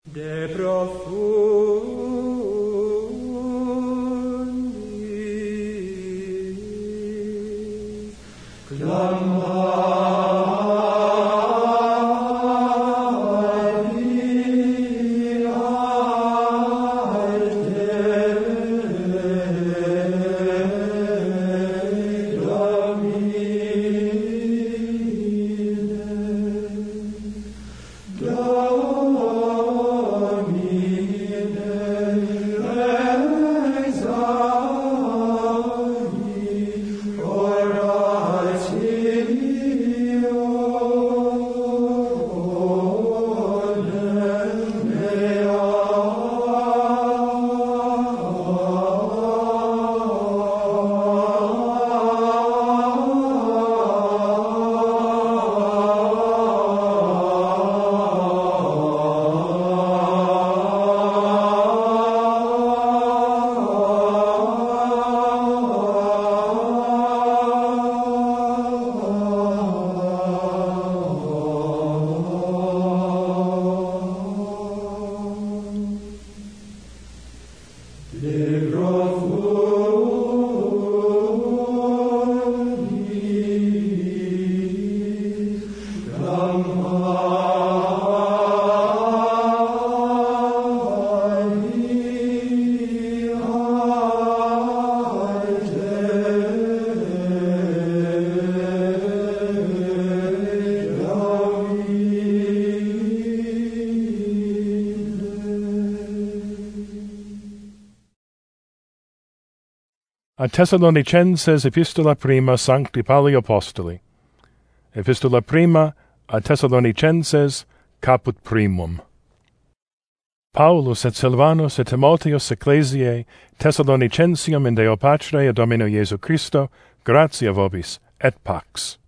De profundis A Thessalonicenses Epistola Prima Sancti Pauli Apostoli. Epistola Prima a Thessalonicenses Caput Primum. Paulus et Silvanus et Timotheus Ecclesiae Thessalonicensium in Deo Patre et Domino Iesu Christo, gratia vobis et pax.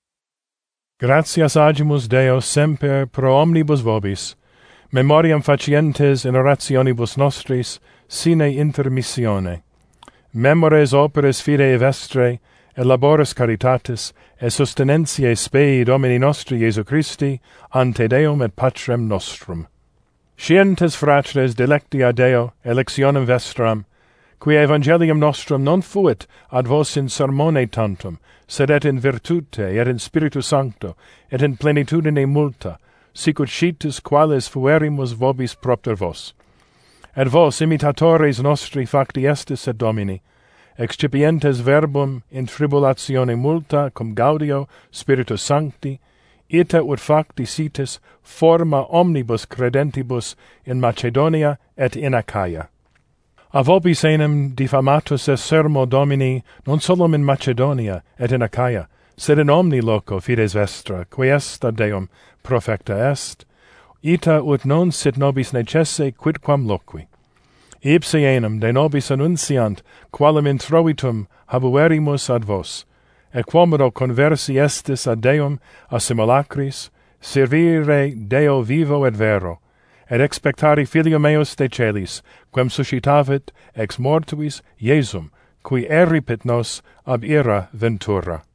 Gratias agimus Deo semper pro omnibus vobis, memoriam facientes in orationibus nostris sine intermissione. Memores operes fidei vestre, et laboris caritatis, et sustenentiae spei Domini nostri Iesu Christi, ante Deum et Patrem nostrum. Scientes fratres delectia Deo, electionem vestram, qui evangelium nostrum non fuit ad vos in sermone tantum, sed et in virtute, et in Spiritu Sancto, et in plenitudine multa, sicut scitis quales fuerimus vobis propter vos. Et vos, imitatores nostri facti estis et Domini, excipientes verbum in tribulatione multa cum gaudio Spiritus Sancti, ita ut facti sitis forma omnibus credentibus in Macedonia et in Achaia. A vobis enim diffamatus est sermo Domini non solum in Macedonia et in Achaia, sed in omni loco fides vestra, qui est ad Deum profecta est, ita ut non sit nobis necesse quidquam loqui. Ipse enim de nobis annunciant, qualam introitum habuerimus ad vos, et quomodo conversi estis ad Deum a simulacris, servire Deo vivo et vero, et expectari filium eos de celis, quem suscitavit ex mortuis Iesum, qui eripit nos ab ira ventura.